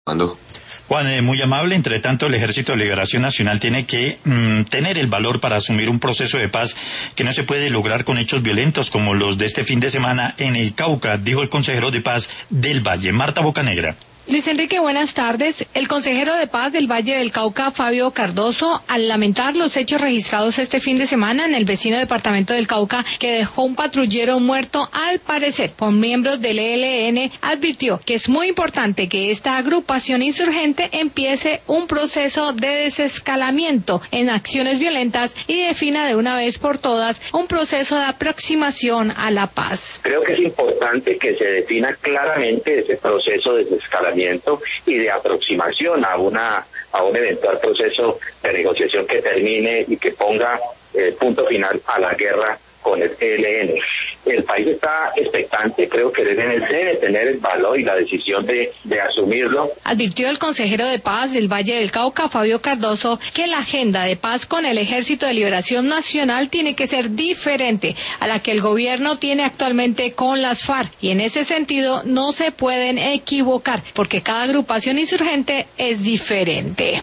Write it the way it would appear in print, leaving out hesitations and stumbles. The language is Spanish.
Juan, muy amable. Entre tanto, el Ejército de Liberación Nacional tiene que tener el valor para asumir un proceso de paz que no se puede lograr con hechos violentos como los de este fin de semana en el Cauca, dijo el consejero de paz del Valle, Marta Bocanegra. Luis Enrique, buenas tardes. El consejero de paz del Valle del Cauca, Fabio Cardoso, al lamentar los hechos registrados este fin de semana en el vecino departamento del Cauca, que dejó un patrullero muerto, al parecer por miembros del ELN, advirtió que es muy importante que esta agrupación insurgente empiece un proceso de desescalamiento en acciones violentas y defina de una vez por todas un proceso de aproximación a la paz. Creo que es importante que se defina claramente ese proceso de desescalamiento y de aproximación a un eventual proceso de negociación que termine y que ponga punto final a la guerra con el ELN. El país está expectante, creo que debe tener el valor y la decisión de asumirlo. Advirtió el consejero de paz del Valle del Cauca, Fabio Cardoso, que la agenda de paz con el Ejército de Liberación Nacional tiene que ser diferente a la que el gobierno tiene actualmente con las FARC, y en ese sentido no se pueden equivocar, porque cada agrupación insurgente es diferente.